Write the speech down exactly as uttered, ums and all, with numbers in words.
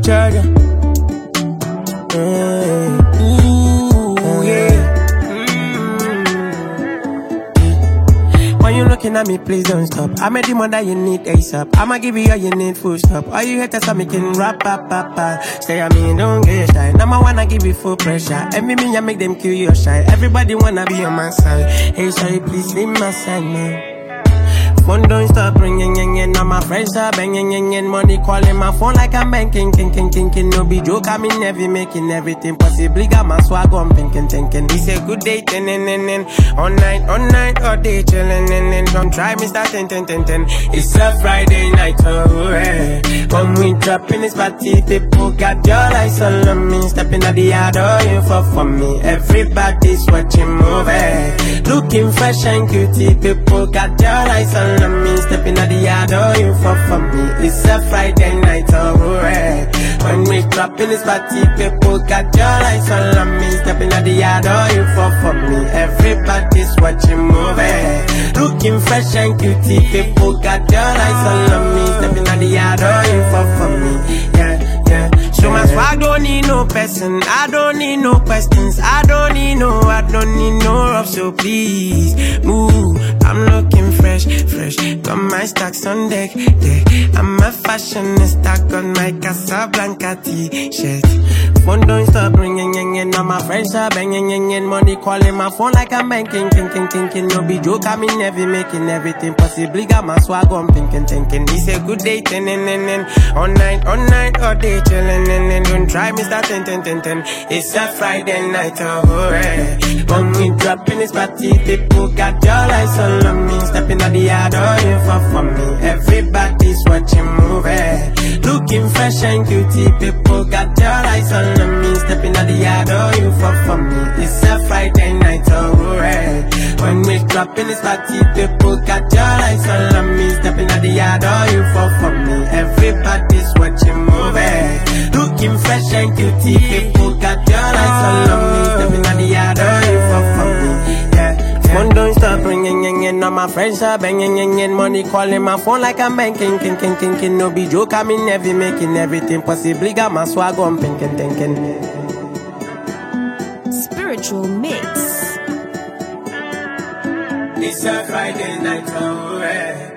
charger. Mm. Ooh, yeah. Mm. When you looking at me, please don't stop. I'm a demon that you need ASAP. I'ma give you all you need, full stop. All you haters are making rap, rap, rap, rap. Stay at me, don't get shy. Now I wanna give you full pressure. Every me, I make them kill your shine. Everybody wanna be on my side. Hey, sorry, please leave my side, man. Phone don't stop ringing, ring, ring. Now my friends are banging, ring, ring. Money calling my phone like I'm banking, king, king, king, king. No be joke, I'm in heavy, making everything possibly. Got my swag on, thinking, thinking. It's a good day, ten, ten, ten, ten. All night, all night, all day, chillin', ten, ten. Don't try me, start ten, ten, ten, ten. It's a Friday night, oh, yeah. When we drop in this party, people got your eyes all on me. Stepping at the yard, oh, you fall for me. Everybody's watching movie. Looking fresh and cutie, people got your eyes on me. Stepping at the yard, oh, you fall for me. It's a Friday night, oh, yeah. When we drop in this party, people got your eyes on me. Stepping at the yard, oh, you fall for me. Everybody's watching movie. Looking fresh and cutie, people got your eyes on me. Stepping at the yard, oh, you fall for me. Yeah, yeah. So my swag don't need no person, I don't need no questions, I don't need no, I don't need no rough, so please move. I'm looking fresh, fresh, got my stacks on deck, deck. I'm a fashionista, got my Casablanca t-shirt. Phone don't stop ringing, ring, ring. Now my friends are banging, ring, ring. Money calling my phone like I'm banking, king, king, king, king. No be joke, I'm in heavy, making everything possibly. Got my swag on, thinking, thinking. It's a good day, ten, ten, ten, ten. All night, all night, all day, chillin', and then don't try me, start ten, ten, ten, ten. It's a Friday night, oh, yeah. When we drop in this party, people got your eyes on me. Stepping at the yard, oh, you fall for me. Everybody's watching movie. Looking fresh and cutie, people got your eyes on me. Stepping at the yard, oh, you fall for me. It's a Friday night, oh, yeah. When we drop in this party, people got your eyes on me. Stepping at the yard, oh, you fall for me. Everybody's watching movie. Looking fresh and cutie, people got your eyes on me. Stepping at the yard, oh, you fall for me. Yeah. Phone don't stop ringing, ring, ring. Now my friends are banging, ring, ring. Money calling my phone like I'm banking, king, king, king, king. No be joke, I'm in heavy, making everything possibly. Got my swag on, thinking, thinking. Spiritual Mix. It's a Friday night, oh, yeah.